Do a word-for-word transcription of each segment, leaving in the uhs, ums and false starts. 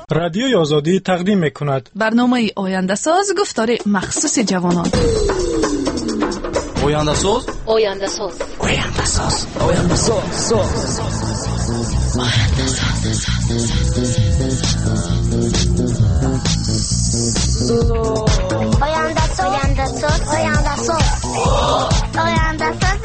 رادیوی آزادی تقدیم می‌کند. برنامه آینده ساز گفتار مخصوص جوانان. آینده ساز آینده ساز آینده ساز آینده ساز آینده ساز آینده ساز آینده ساز آینده ساز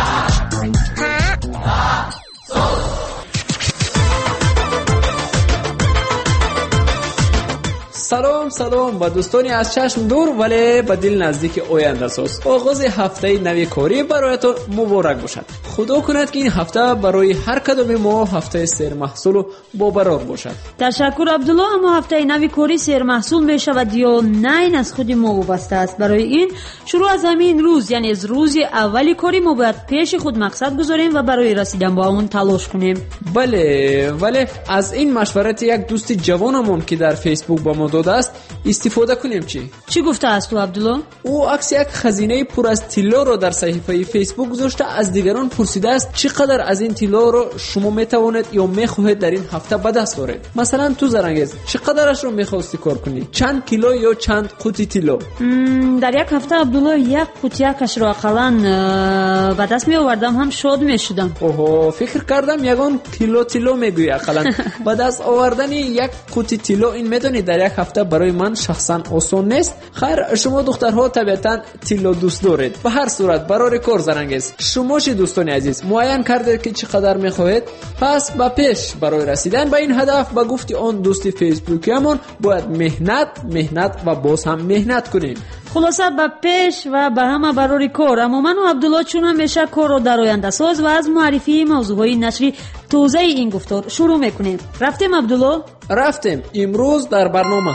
سلام سلام با دوستانی از چشم دور ولی به دل نزدیک آینده ساز. آغاز هفته نوی کاری برایتان مبارک باشد. خدا کند که این هفته برای هر کدام ما هفته سیر محصول و بابرار باشد. تشکر عبدالله. اما هفته نوی کاری سیر محصول می شود یا نه این از خود ما وابسته است. برای این شروع از همین روز یعنی از روز اولی کاری ما باید پیش خود مقصد گذاریم و برای رسیدن به اون تلاش کنیم. بله ولی از این مشورت یک دوست جوانمون که در فیسبوک با ما داده است استفاده کنیم. چی چی گفته است تو عبدالله؟ او عکس یک خزینه پر از طلا را در صفحه فیسبوک گذاشته. از دیگران پرسیده است چقدر از این طلا را شما میتوانید یا میخواهید در این هفته به دست آورید. مثلا تو زرنگیز چقدرش رو میخواستی کار کنی؟ چند کیلو یا چند قوطی طلا؟ در یک هفته عبدالله یک قوطیکش را اقلا به دست می آوردم هم شاد میشدم. اوه فکر کردم یگان کیلو طلا میگویی. اقلا به دست آوردن یک قوطی طلا این میدونی در یک هفته برای من شخصا آسان نیست. خیر شما دخترها طبیعتا طلا دوست دارید. به هر صورت برای کار زرنگیز شما چه دوستان عزیز معین کردید که چقدر میخواهید؟ پس با پیش برای رسیدن به این هدف با گفتی آن دوست فیسبوکیمون باید مهنت مهنت و باز هم مهنت کنیم. خلاصه به پیش و به همه برای کار. اما من و عبدالله چون همیشه کار رو در آینده ساز و از معرفی موضوعهای نشری توضیح این گفتار شروع میکنیم. رفتیم عبدالله؟ رفتیم. امروز در برنامه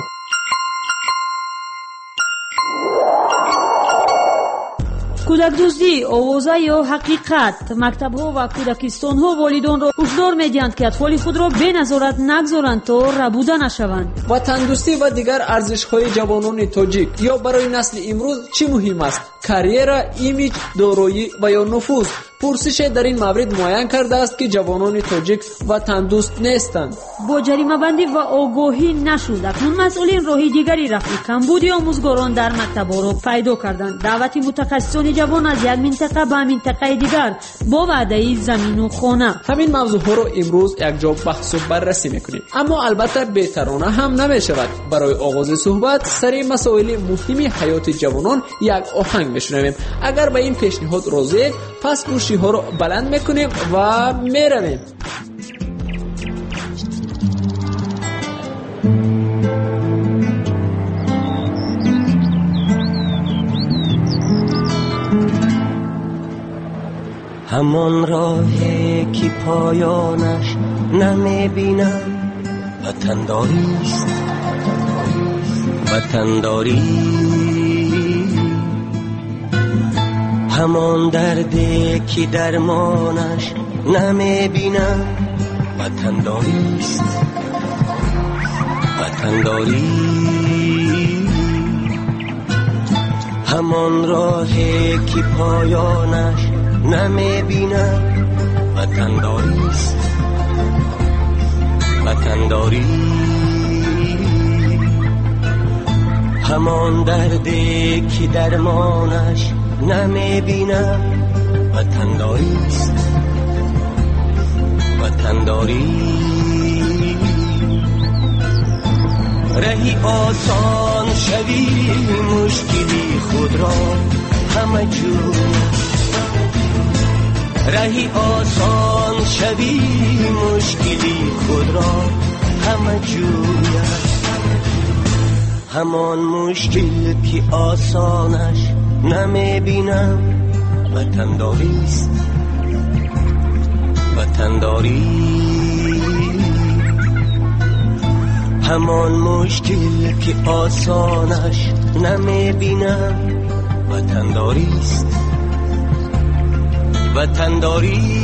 کودک دزدی، آوازه یا حقیقت. مکتب‌ها و کودکستان‌ها والیدان را هشدار می‌دهند که اطفال خود را به نظارت نگذارند تا ربوده نشوند. وطن دوستی و دیگر ارزش‌های جوانان تاجیک یا برای نسل امروز چی مهم است؟ کریر، ایمیج، دارایی و یا نفوذ. پرسش در این مورد معین کرده است که جوانان تاجیک وطن دوست نیستند. با جریمه بندی و آگاهی نشد. اکنون مسئولین راهی دیگری رفت. کمبود آموزگاران در مکتب‌ها را پیدا کردند. دعوت متخصصان جوان از یک منطقه به منطقه دیگر با وعده زمین و خانه. همین موضوعها رو امروز یک جا بحث و بررسی میکنیم. اما البته بهترانه هم نمیشود. برای آغاز صحبت سر مسائل مهم حیات جوانان یک آهنگ میشنویم. اگر به این پیشنهاد راضی پس گوشی ها رو بلند میکنیم و میرویم. همان راهی که پایانش نمیبینم وطنداریست وطنداری. همان دردی که درمانش نمیبینم وطنداریست وطنداری. همان راهی که پایانش نمیبینم وطنداریست وطنداری. همان دردی که درمانش نمیبینم وطنداریست وطنداری. رهی آسان شوی مشکلی خود را همه جور. رهی آسان شوی مشکلی خود را همه جور. همان مشکل که آسانش نمیبینم وطنداریست وطنداری. همان مشکل که آسانش نمیبینم وطنداریست وطنداری.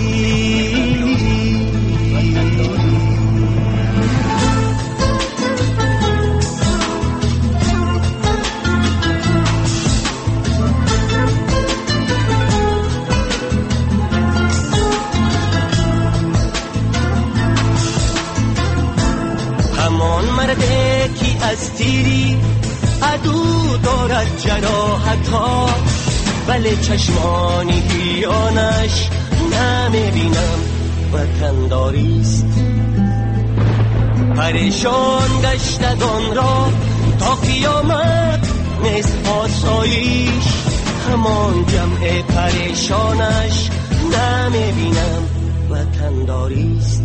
آن مرده که از تیری عدو دارد جراحتا، ولی چشمانی بیانش نمیبینم وطنداریست. پریشان گشتگان را تا قیامت نیست آسایش، همان جمع پریشانش نمیبینم وطنداریست.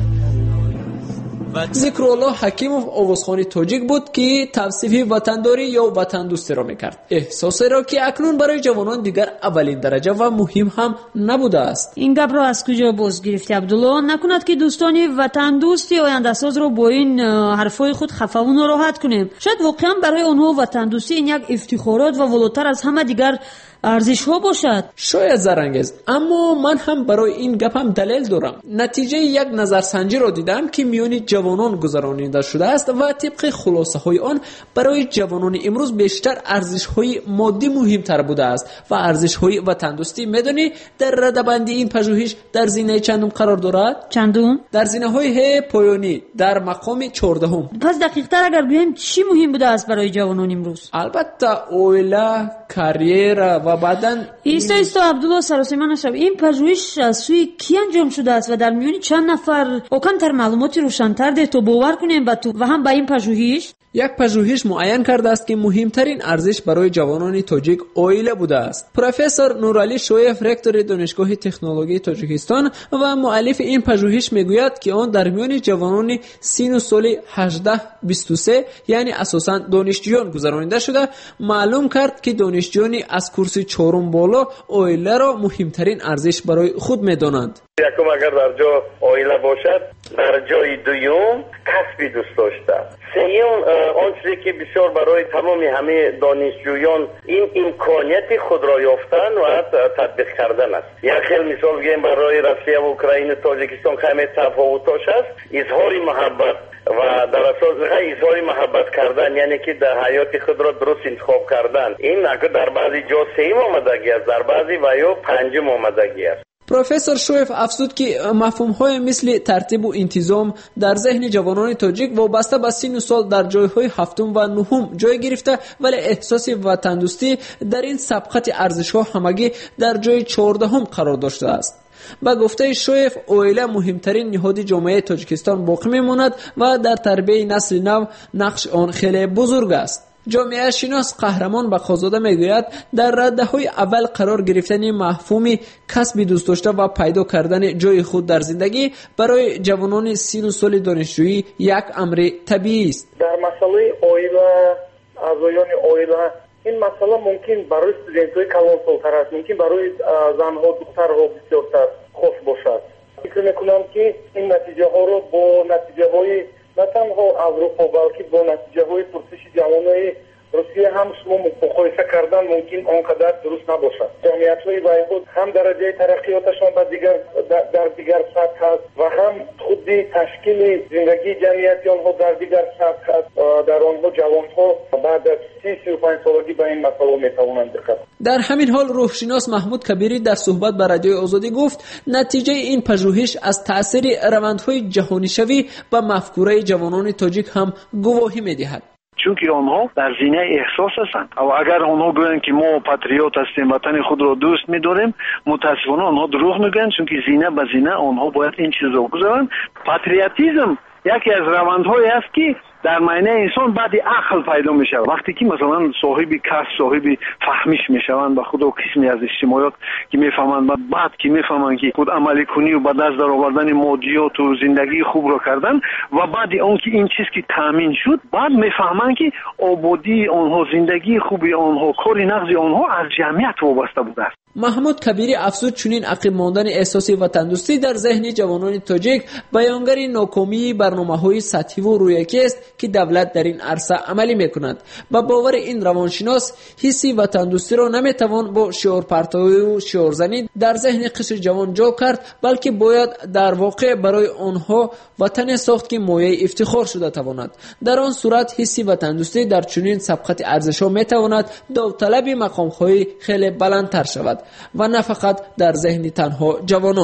ذکرالله حکیموف آوازخوان تاجیک بود که توصیف وطنداری یا وطن دوستی را میکرد، احساسی را که اکنون برای جوانان دیگر اولین درجه و مهم هم نبوده است. این گپ را از کجا باز گرفتی عبدالله؟ نکند که دوستانی وطن دوستی آینده ساز را با این حرفای خود خفه و ناراحت کنیم؟ شاید واقعا برای آنها وطن دوستی این یک افتخارات و ولاتر از همه دیگر ارزش ها باشد. شاید زرنگیز، اما من هم برای این گپ هم دلیل دارم. نتیجه یک نظرسنجی را دیدم که میان جوانان گذرانیده شده است و طبق خلاصه های آن برای جوانان امروز بیشتر ارزش های مادی مهم تر بوده است و ارزش های وطن دوستی میدونی در ردبندی این پژوهش در زینه چندم قرار دارد؟ چندم؟ در زینه های پایانی در مقام چهاردهم. پس دقیق تر اگر بگوییم چی مهم بوده است برای جوانان امروز؟ البته اوله، کریر و بعدن ایستا ایستا عبدالله سراسیمان نشب، این پژوهش از سوی کی انجام شده است و در میان چند نفر؟ واقعا تر معلوماتی روشن‌تر ده تو باور کنیم و تو و هم با این پژوهش یک پژوهش معین کرده است که مهمترین ارزش برای جوانان تاجیک عائله بوده است. پروفسور نورعلی شویف، رکتور دانشگاه تکنولوژی تاجیکستان و مؤلف این پژوهش میگوید که آن در میان جوانان سن و سال هجده بیست و سه یعنی اساساً دانشجویان گذرانیده شده. معلوم کرد که دانشجویان از کرسی چهارم بالا عائله را مهمترین ارزش برای خود میدانند. یکم اگر در جا عائله باشد، در جای دوم کسبی دوست داشته، سیوم آن چیزی که بسیار برای تمام همه دانشجویان این امکانیت خود را یافتن و تطبیق کردن است. یک خیلی مثال بگیم برای روسیه و اوکراین و تاجیکستان خیلی تفاوتاش است. اظهار محبت و در اساس اظهار محبت کردن یعنی که در حیات خود را درست انتخاب کردن، این در بعضی جا سیوم آمدگی است، در بعضی و یا پنجم آمدگی است. پروفسور شویف افزود که مفهوم‌های مثل ترتیب و انتظام در ذهن جوانان تاجیک وابسته به سن و سال در جای‌های هفتم و نهم جای گرفته، ولی احساس وطن دوستی در این سبقت ارزش‌ها همگی در جای چهاردهم قرار داشته است. با گفته شویف، عائله مهمترین نهاد جامعه تاجیکستان باقی می‌ماند و در تربیت نسل نو نقش آن خیلی بزرگ است. جامعه شناس قهرمان بخازاده میگوید در رده‌های اول قرار گرفتن مفهوم کسب دوست داشته و پیدا کردن جای خود در زندگی برای جوانان سن و سال دانشجویی یک امر طبیعی است. در مسئله عائله، اعضایان عائله، این مسئله ممکن برای استودنت‌های کلانسال‌تر است، ممکن برای زن‌ها دخترها بسیارتر خوش باشد. فکر می‌کنم که این نتیجه ها رو با نتیجه های نه تنها اروپا بلکه با نتیجه های پرسش جوانای روسیه هم شما مقایسه کردن ممکن آنقدر درست نباشد. جمعیت های ویهود هم درجه ترقیاتشان با دیگر در دیگر سطح است و هم خود تشکیل زندگی جمعیتی آنها در دیگر سطح است. در آنها جوان ها بعد از سی سی و پنج سالگی به این مسئله میتوانند دقت. در همین حال روحشناس محمود کبیری در صحبت با رادیو آزادی گفت نتیجه این پژوهش از تاثیر روندهای جهانی شوی و مفکوره جوانان تاجیک هم گواهی میدهد. چونکه آنها در زینه احساس هستند و اگر آنها گویند که ما پاتریوت هستیم وطن خود را دوست می‌داریم، متاسفانه آنها دروغ میگن، چونکه زینه به زینه آنها باید این چیزا بگذارند. پاتریوتیسم یکی از روندهایی است که در معنی انسان بعد عقل پیدا میشه. وقتی که مثلا صاحب کسب، صاحب فهمیش میشوند و خود و قسمی از اجتماعات که میفهمند و بعد که میفهمند که خود عملی کنی و به دست در آوردن مادیات و زندگی خوب را کردن و بعد اون که این چیز که تامین شد، بعد میفهمند که آبادی آنها، زندگی خوبی آنها، کار نغز آنها از جمعیت وابسته بوده است. محمود کبیری افزود چنین عقب ماندن احساسی وطن دوستی در ذهن جوانان تاجیک بیانگر ناکامی برنامه‌های سطحی و رویاکی است که دولت در این عرصه عملی می‌کند. با باور این روانشناس، حسی وطن دوستی را نمی‌توان با شعار پرتابی و شعارزنی در ذهن قشر جوان جا کرد، بلکه باید در واقع برای آنها وطن ساخت که مایه افتخار شده تواند. در آن صورت حسی وطن دوستی در چنین سبقت ارزش‌ها می‌تواند داوطلب مقام‌های خیلی بلندتر شود و نه فقط در ذهن تنها جوانان.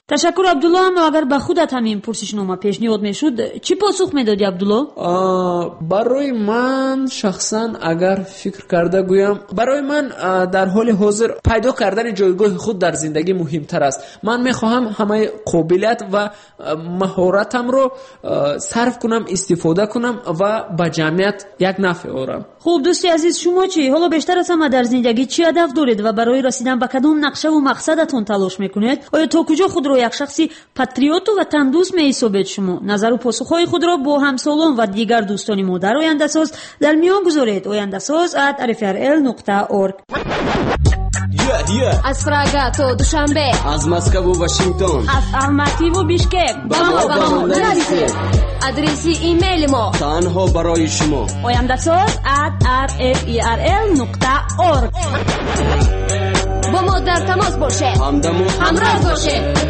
تشکر عبدالله. اما اگر به خودت همین پرسشنامه پیشنهاد میشد چی پاسخ میدادی عبدالله؟ برای من شخصا اگر فکر کرده گویم، برای من در حال حاضر پیدا کردن جایگاه خود در زندگی مهمتر است. من میخواهم همه قابلیت و مهارتم رو صرف کنم، استفاده کنم و به جمعیت یک نفع آورم. خوب دوستی عزیز، شما چی؟ حالا بیشتر از همه در زندگی چی هدف دارید و برای رسیدن به کدام نقشه و مقصدتون تلاش میکنید؟ آیا تا کجا خود را یک شخصی پاتریوت و وطن دوست میحسابید شما؟ نظر و پاسخهای خود را با همسالان و دیگر دوستان ما در آینده ساز در میان گذارید. آینده ساز ات ار اف ار ال نقطه اورگ. از پراگا تا دوشنبه، از مسکو و واشنگتن، از الماتی و بیشکک با ما با ما نرسید. آدرس ایمیل ما تنها برای شما آینده ساز ات ار اف ار ال نقطه اورگ. با ما در تماس باشه، همراه باشه.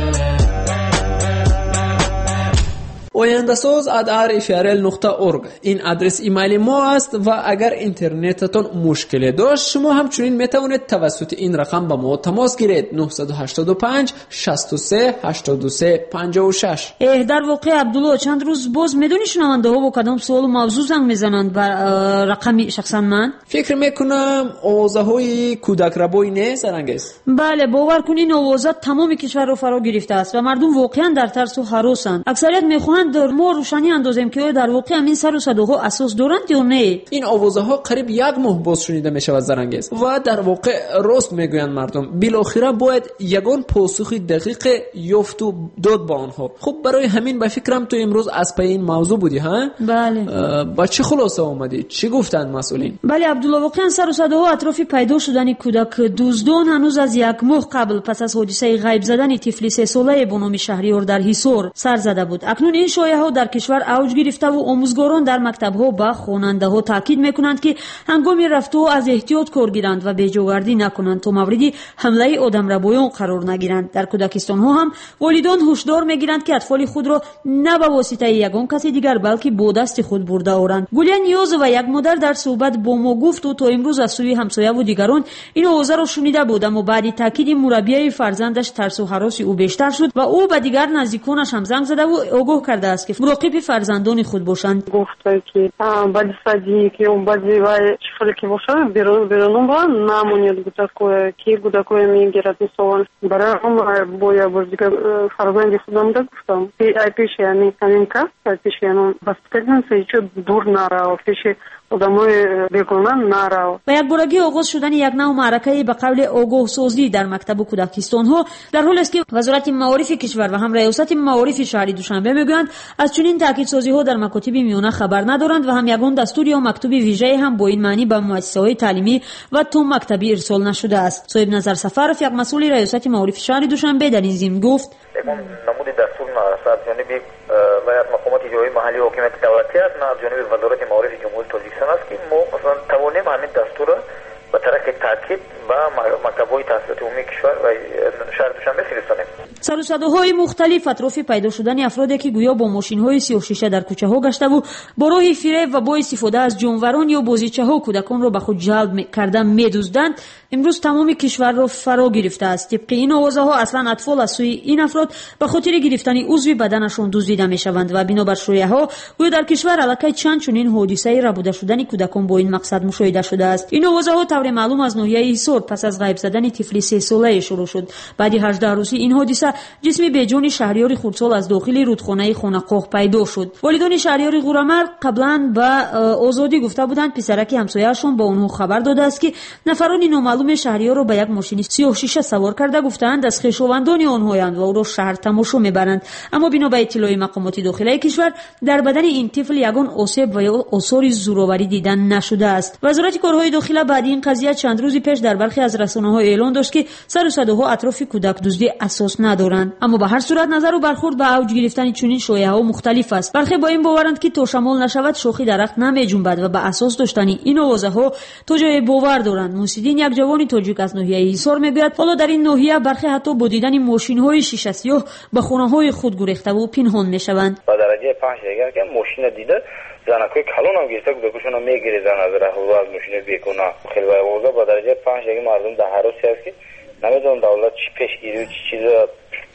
آینده ساز ات ار اف ار ال نقطه اورگ این آدرس ایمیل ما است و اگر اینترنتتون مشکلی داشت شما همچنین میتوانید توسط این رقم با ما تماس گیرید. نه هشت پنج شصت و سه هشتاد و سه پنجاه و شش. اه در واقع عبدالله چند روز باز میدونی شنونده ها با کدام سوال و موضوع زنگ میزنند بر رقمی شخصا من فکر میکنم آوازه های کودک ربایی نه سرانگیز. بله باور کنین آوازه تمام کشور رو فرا گرفته است و مردم واقعا در ترس و هراسند. اکثریت میخواهند در ما روشنی اندازیم که در واقع همین سر و صداها اساس دارند یا نه. این آوازه ها قریب یک ماه باز شنیده میشود زرنگیز و در واقع راست میگویند مردم. بالاخره باید یگان پاسخ دقیق یافت و داد با آنها. خب برای همین به فکرم تو امروز از پای این موضوع بودی ها؟ بله. با چه خلاصه اومدی؟ چی گفتند مسئولین؟ بله عبدالله واقعا سر و صداها اطراف پیدا شدن کودک دزدان هنوز از یک ماه قبل پس از حادثه غیب زدن طفل سه ساله به نام شهریار در حصار سر زده بود. اکنون این شایعه ها در کشور اوج گرفته و آموزگاران در مکتب‌ها با خواننده ها تاکید میکنند که هنگام رفتن از احتیاط کار گیرند و بی‌جاوردی نکنند تا موردی حمله آدمربایان قرار نگیرند. در کودکستان ها هم والدان هشدار میگیرند که اطفال خود را نه به واسطه یگان کسی دیگر بلکه با دست خود برده آورند. گلیان نیاز و یک مادر در صحبت با ما گفت و تا امروز از سوی همسایه و دیگران این آوازه را شنیده بود، اما بعد تاکید مربی فرزندش ترس و هراس او بیشتر شد و او به دیگر نزدیکانش هم زنگ زده و آگاه کرده است که مراقب فرزندان خود باشند. گفت که بعد سادی که اون بعدی وای شفلی که باشه بیرون بیرون با نمونید گفتم که گفتم میگیرد میسوان برای اون باید بردیگه فرزندی خودم گفتم که ای پیش یعنی همین که پیش یعنی بس کردن سیچو دور نرا پیش آدمای بیگانه نرا. و یک بارگی آغاز شدن یک نوع معرکه به قول آگاه سازی در مکتب کودکستان ها در حالی است که وزارت معارف کشور و هم ریاست معارف شهری دوشنبه میگویند از چنین تاکید سازی ها در مکاتب میانه خبر ندارند و هم یگان دستور یا مکتوب ویژه هم با این معنی به مؤسسه‌های تعلیمی و تو مکتبی ارسال نشده است. صاحب نظر سفرف یک مسئول ریاست معارف شهری دوشنبه در این ضمن گفت نمود دستور معرفت جانب ولايات مقامات اجرایی محلی حکومت دولتی است، نه جانب وزارت معارف جمهوری تاجیکستان است که ما مثلا توانیم همین دستور به طرف تاکید و مکتب‌های تحصیلات عمومی کشور و شهر دوشنبه فرستادیم. سر و صداهای مختلف اطراف پیدا شدن افرادی که گویا با ماشین‌های سیاه شیشه در کوچه ها گشته و با راه فریب و با استفاده از جانوران یا بازیچه‌ها کودکان را به خود جلب کردن می‌دزدند امروز تمام کشور را فرا گرفته است. طبق این آوازها اصلا اطفال از سوی این افراد به خاطر گرفتن عضو بدنشان دزدیده می‌شوند و بنابر شایعه‌ها گویا در کشور الکی چند چنین حادثه ربوده شدن کودکان با این مقصد مشاهده شده است. این آوازها طور معلوم از ناحیه حصار پس از غیب زدن طفل سه ساله شروع شد. بعد هجده روزی این حادثه جسم بیجان شهریار خردسال از داخل رودخانه خانقاه پیدا شد. والدان شهریار غورمر قبلا به آزادی گفته بودند پسرک همسایه‌شان با اونها خبر داده است که نفران نامعلوم شهریار را به یک ماشین سیاه شیشه سوار کرده گفتند از خویشاوندان آنهایند و او را شهر تماشا میبرند، اما بنا به اطلاع مقامات داخلی کشور در بدن این طفل یگان آسیب و یا آثار زورآوری دیدن نشده است. وزارت کارهای داخلی بعد این قضیه چند روزی پیش در برخی از رسانه‌ها اعلام داشت که سر و صداها اطراف کودک دزدی اساس ندارند، اما به هر صورت نظر و برخورد به اوج گرفتن چنین شایعه‌ها مختلف است. برخی با این باورند که تا شمال نشود شوخی درخت نمیجنبد و به اساس داشتن این آوازها تو جای باور دارند. موسیدین یک جوانی تاجیک از ناحیه حصار میگوید حالا در این ناحیه برخی حتی با دیدن ماشین‌های شیشه سیاه به خانه‌های خود گریخته و پنهان میشوند. با درجه پنج اگر که ماشین دیده زنکوی کلون هم گرفته کودکشون هم میگیره زن از راه و از ماشین بیکنه خیلی اوضاع با درجه پنج اگه مردم در حراسی هست که نمیدونم دولت چی پیشگیری و چی چیزا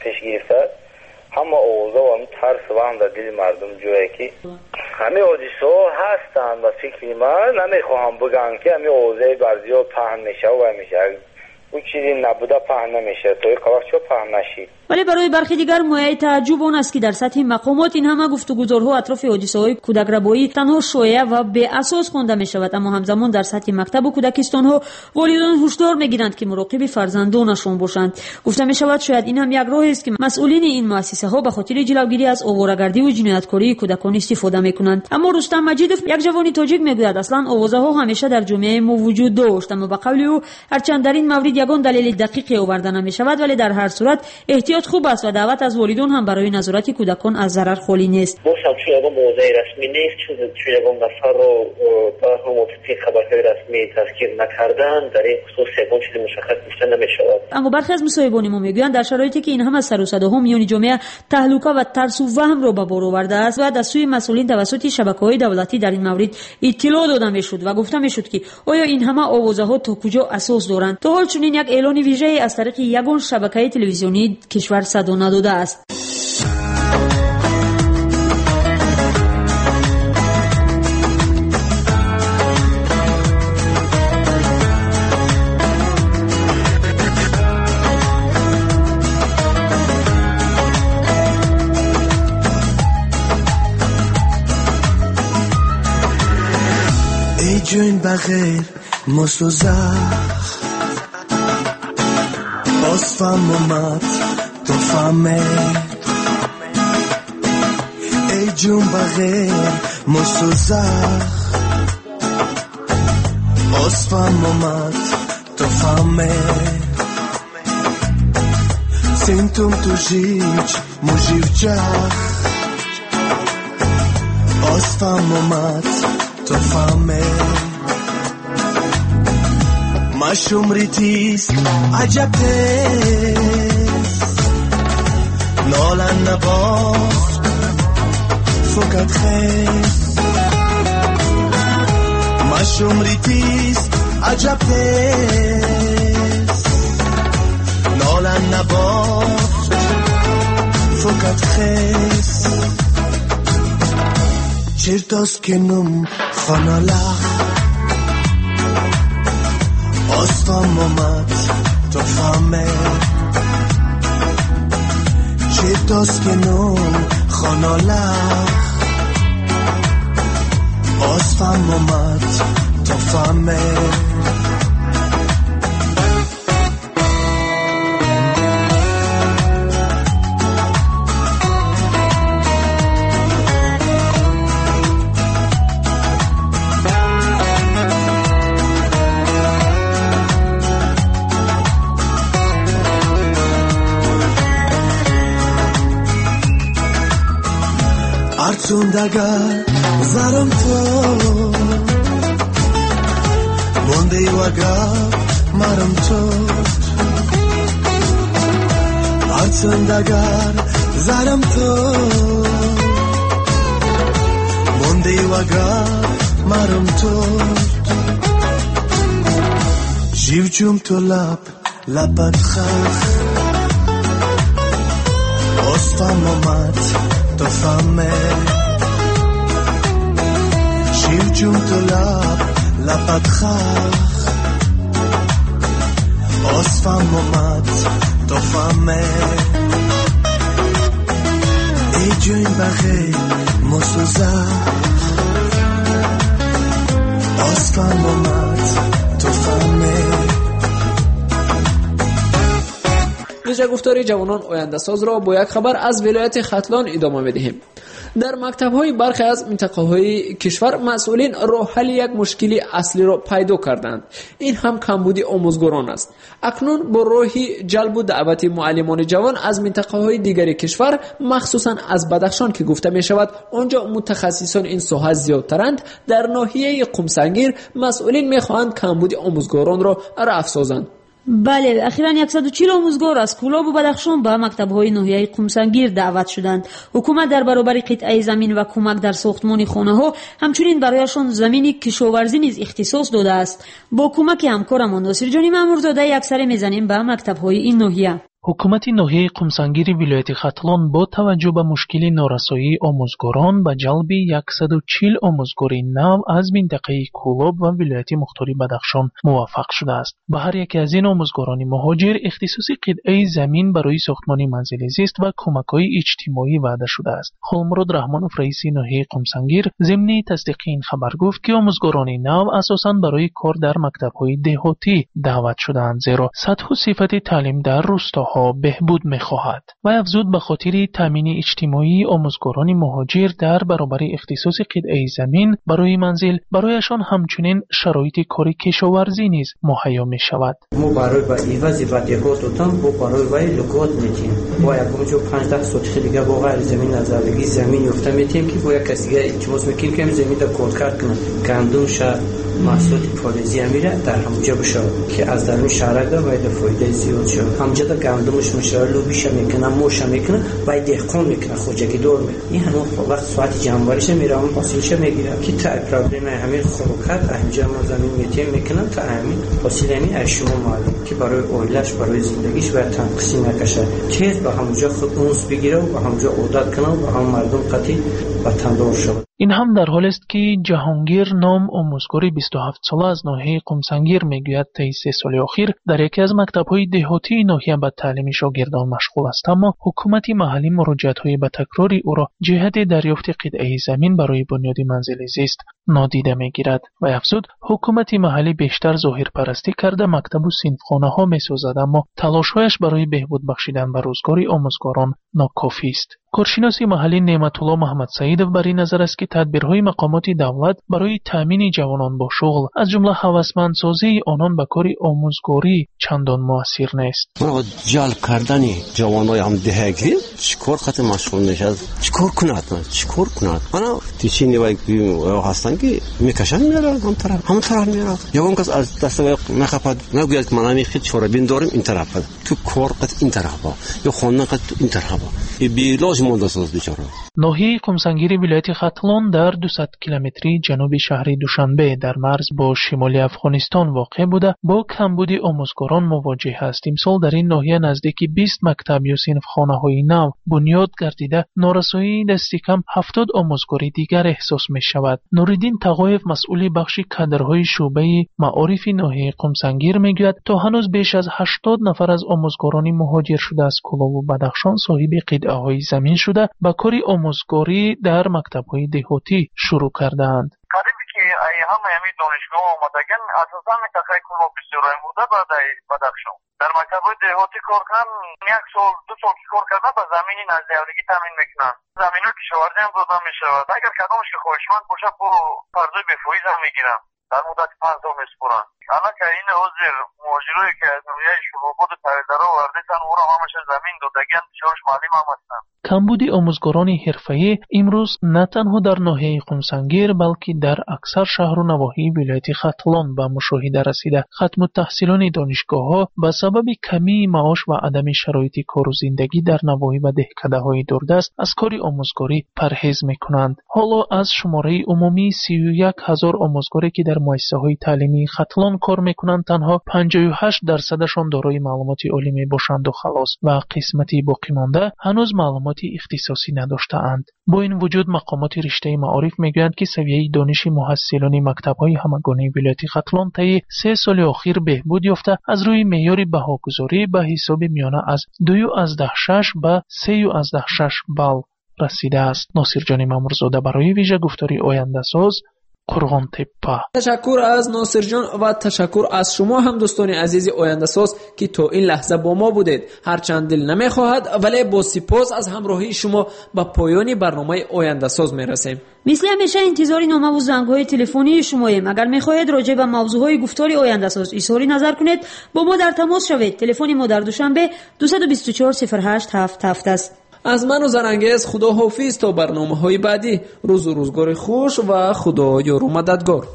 پیش گرفته همه اوضاع و همه ترس و هم در دل مردم جویه که همه حادثه ها هستن و فکر من نمیخواهم بگم که همه اوضاع برزیاد پهن میشه و میشه اون چیزی نبوده پهن نمیشه توی کلاس چه پهن نشید. ولی برای برخی دیگر مایه تعجب آن است که در سطح مقامات این همه گفتگوزارها اطراف حادثه‌های کودک‌ربایی تنها شایعه و بی اساس خوانده می شود، اما همزمان در سطح مکتب و کودکستان‌ها والدین هشدار می‌گیرند که مراقب فرزندانشان باشند. گفته می شود شاید این هم یک راهی است که مسئولین این مؤسسه‌ها به خاطر جلوگیری از آواره‌گردی و جنایتکاری کودکان استفاده می‌کنند. اما رستم مجیدوف یک جوان تاجیک می‌گوید اصلا آوازها همیشه در جامعه ما وجود داشت، اما به قول او هرچند در این مورد یگان دلیل دقیقی آورده نمی‌شود، ولی در هر صورت احتیاط خوب است و دعوت از والدین هم برای نظارت کودکان از ضرر خالی نیست. باشم چون یگان موضع رسمی نیست، چون چون یگان نفر رو در هموطنی خبرهای رسمی تذکیر نکردن در این خصوص یگان چیزی مشخص گفته نمی‌شود. اما برخی از مصاحبان ما میگویند در شرایطی که این همه سر و صداها میان جامعه تهلکه و ترس و وهم را به بار آورده است و از سوی مسئولین توسط شبکه‌های دولتی در این مورد اطلاع داده میشد و گفته میشد که آیا این همه آوازها تا کجا اساس دارند، تا حال چنین یک اعلان ویژه‌ای از طریق یگان شبکه تلویزیونی کشور صدا نداده است. ای جون بغیر مسوزخ باز فهم اومد تو فهمه ای جون بغیر مسوزخ باز فهم اومد تو فهمه سنتم تو جیج مجیو جخ باز فهم اومد تو فهمه مشوم ریتیست عجب تیست نالن نباخت فقط خیست مشوم ریتیست عجب تیست نالن نباخت فقط خیست چرتاست کنم خانالخ آستان اومد تو فهمه چرتاست کنم خانالخ آستان اومد تو فهمه Artsundagар zaram to Monday waga maram to Artsundagar zaram to Monday waga maram to Jivjum to lab labat khakh Osfam omat to fame Shivjum to lab labat khakh Osfam omat to fame Ey join baghay mosuzakh Osfam omat to fame اینجا گفتار جوانان آینده ساز را با یک خبر از ولایت ختلان ادامه می‌دهیم. در مکتب‌های برخی از منطقه‌های کشور مسئولین راه حل یک مشکلی اصلی را پیدا کردند. این هم کمبود آموزگاران است. اکنون با راهی جلب و دعوت معلمان جوان از منطقه‌های دیگر کشور مخصوصا از بدخشان که گفته می‌شود آنجا متخصصان این ساحه زیادترند، در ناحیه قمسنگیر مسئولین می‌خواهند کمبود آموزگاران را رفع سازند. بله، اخیراً صد و چهل آموزگار از کولاب و بدخشان به مکتب‌های ناحیه قمسنگیر دعوت شدند. حکومت در برابر قطعه زمین و کمک در ساختمان خانه‌ها همچنین برایشان زمینی کشاورزی نیز اختصاص داده است. با کمک همکارمان ناصر جانی مامورزاده یک سر می‌زنیم به مکتب‌های این ناحیه. حکومت ناحیه قمسنگیر ولایت ختلان با توجه به مشکل نارسایی آموزگاران به جلب صد و چهل آموزگار نو از منطقه کولاب و ولایت مختار بدخشان موفق شده است. به هر یک از این آموزگاران مهاجر اختصاص قطعه زمین برای ساختمان منزل زیست و کمک‌های اجتماعی وعده شده است. خالمراد رحمانوف رئیس ناحیه قمسنگیر ضمن تصدیق این خبر گفت که آموزگاران نو اساساً برای کار در مکتب‌های دهاتی دعوت شده‌اند، زیرا سطح و صفت تعلیم در روستاها بهبود می‌خواهد. و افزود به خاطر تامین اجتماعی آموزگاران مهاجر در برابر اختصاص قطعه زمین برای منزل برایشان همچنین شرایط کار کشاورزی نیز مهیا می‌شود. ما برای با ایواز و دهات و تام با برای وای لوکات میتیم. با یک اونجا پانزده سوت دیگه با غیر زمین نزدیکی زمین یافته میتیم که با یک کسی دیگه اجازه میگیریم که زمین تا کار کرد کنه. گندم شهر محصولات فلزی میره در همونجا بشه که از درون شهر دا باید فایده زیاد شه. همونجا دا گندمش میشه، لوبیش میکنه، موش میکنه، باید دهقان میکنه، خوجگی دور میکنه. این همون وقت ساعت جنباریش میره، اون حاصلش میگیره. که تا پرابلم همین خوراکات همونجا ما زمین میتیم میکنن تا همین حاصل همین اشیاء مالی که برای اولش برای زندگیش باید تنقسی نکشه. چیز با همونجا خود اونس بگیره و با همونجا عادت کنه و با هم مردم قطعی وطندار شود. این هم در حال است که جهانگیر نام آموزگار بیست و هفت ساله از ناحیه قمسنگیر میگوید طی سه سال اخیر در یکی از مکتب‌های دهاتی ناحیه به تعلیم شاگردان مشغول است، اما حکومت محلی مراجعت‌های به تکراری او را جهت دریافت قطعه زمین برای بنیاد منزل زیست نادیده میگیرد. و افزود حکومت محلی بیشتر ظاهرپرستی کرده مکتب و صنفخانه‌ها میسازد، اما تلاش‌هایش برای بهبود بخشیدن به روزگار آموزگاران ناکافی است. کارشناس محلی نعمت الله محمد سعیدов بر این نظر است که تدبیرهای مقامات دولت برای تامین جوانان با شغل از جمله هوسمندسازی آنان به کار آموزگاری چندان موثر نیست. برای جلب کردن جوانای هم دهگیر چیکار خط مشغول میشه؟ چیکار کند؟ چیکار کند؟ انا تیچی نیوای هستن که میکشن میرن هم طرف هم طرف میرن. یوم کس از دست نخپد نگوید که من میخواد چوربین دارم این طرف تو کار قط این طرف با یا خانه قط این طرف با بیلاش مونده ساز بیچاره. ناحیه قمسنگیر ولایت ختلان در دویست کیلومتری جنوب شهر دوشنبه در مرز با شمال افغانستان واقع بوده با کمبود آموزگاران مواجه است. امسال در این ناحیه نزدیک بیست مکتب یا صنفخانه‌های نو بنیاد گردیده نارسایی دست کم هفتاد آموزگار دیگر احساس می شود. نوریدین تقایف مسئول بخش کادرهای شعبه معارف ناحیه قمسنگیر میگوید تا هنوز بیش از هشتاد نفر از آموزگاران مهاجر شده از کولاب و بدخشان صاحب قطعه‌های زمین شده با کار آموزگاری در مکتب‌های دهاتی شروع کردند. قریبی که ای همه همین دانشگاه آمدگن اساساً منطقه کولاب بسیار بوده بعد بدخشان در مکتب‌های دهاتی کار کردن یک سال دو سال کار کردن با زمین نزدیکی تامین میکنن. زمینو کشاورزی هم دادن میشود. اگر کدامش که خواهشمند باشه با پرداخت به فایز هم میگیرن در مدت پنج سال میسپرن. اما که این حاضر مهاجرایی که از روی شلوغات تاییدارا وردیتن او را همش زمین دادگن بسیارش معلوم هم هستن. کمبود آموزگاران حرفه‌ای امروز نه تنها در ناحیه قمسنگیر بلکه در اکثر شهر و نواحی ولایت ختلان به مشاهده رسیده. ختم التحصیلان دانشگاه‌ها به سبب کمی معاش و عدم شرایط کار و زندگی در نواحی و دهکده‌های دوردست از کار آموزگاری پرهیز می‌کنند. حالا از شماره عمومی سی و یک هزار آموزگاری که در مؤسسه‌های تعلیمی ختلان کار می‌کنند تنها پنجاه و هشت درصدشان دارای معلومات عالی میباشند و خلاص و قسمتی باقی مانده هنوز معلومات اختصاصی نداشته‌اند. با این وجود مقامات رشته معارف میگویند که سویه دانش محصلان مکتب‌های همگانی ولایت ختلان طی سه سال اخیر بهبود یافته از روی معیار بهاگذاری به حساب میانه از دو از ده شش به سه از ده شش بال رسیده است. ناصر جان مامورزاده برای ویژه گفتاری آینده ساز قرغان تپه. تشکر از ناصر جان و تشکر از شما هم دوستان عزیز آینده ساز که تا این لحظه با ما بودید. هرچند دل نمیخواهد ولی با سپاس از همراهی شما به پایان برنامه آینده ساز میرسیم. مثل همیشه انتظار نامه و زنگ‌های تلفنی شماییم. اگر میخواهید راجع به موضوعهای گفتاری آینده ساز اظهار نظر کنید با ما در تماس شوید. تلفن ما در دوشنبه دو دو چهار صفر هشت هفت هفت است. از من و زرنگیز خدا حافظ تا برنامه های بعدی. روز و روزگار خوش و خدا یار و مددگار.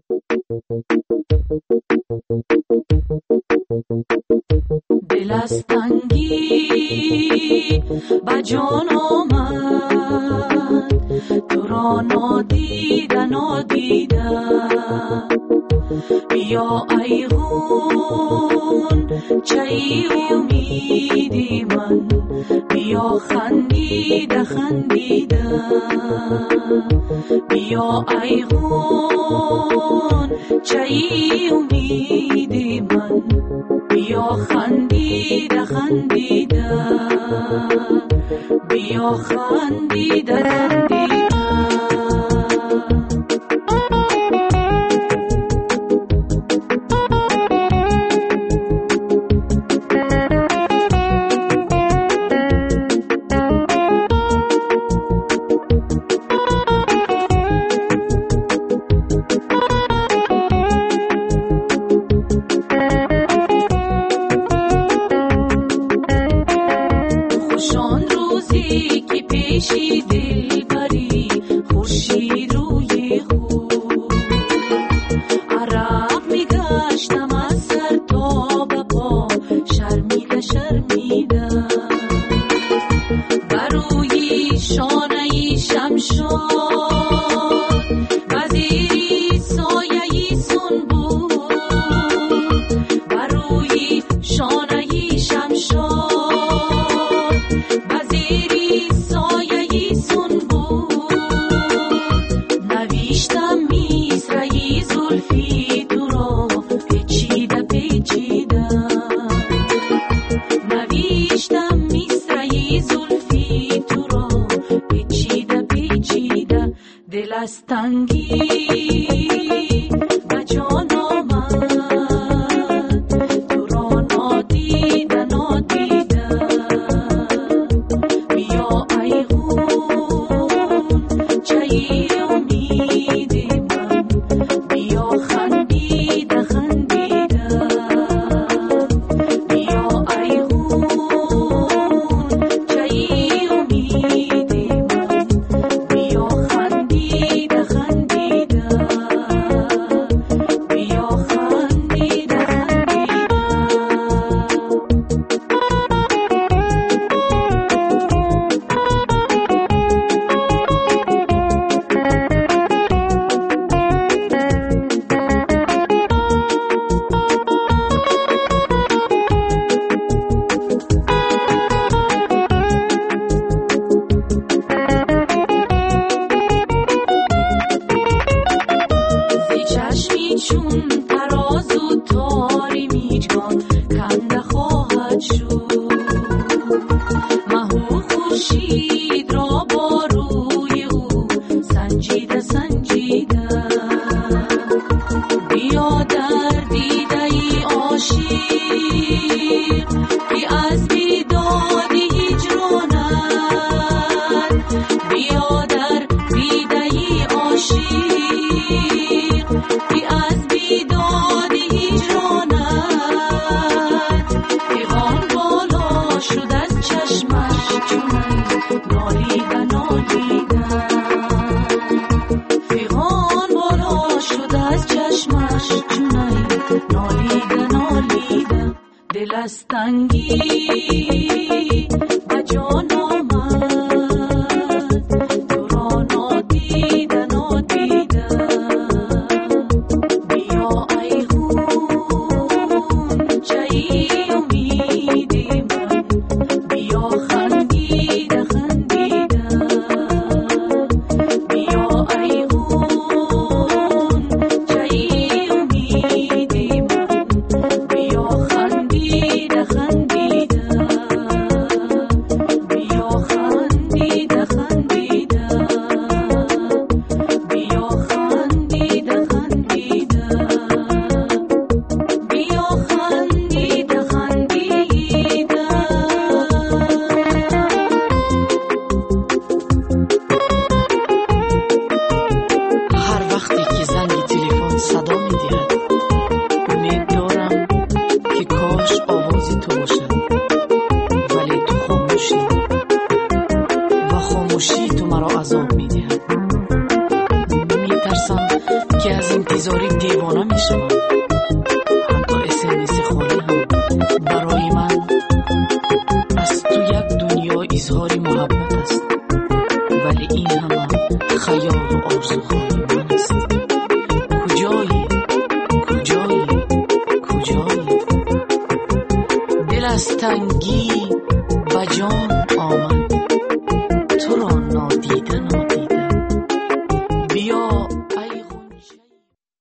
دل از تنگی با جان آمد تو را نادیده نادیده بیا ای غون چه امیدی خندیده خندیده بیا ایغون چایی امید من بیا خندیده خندیده بیا خندیده خندیده تنگی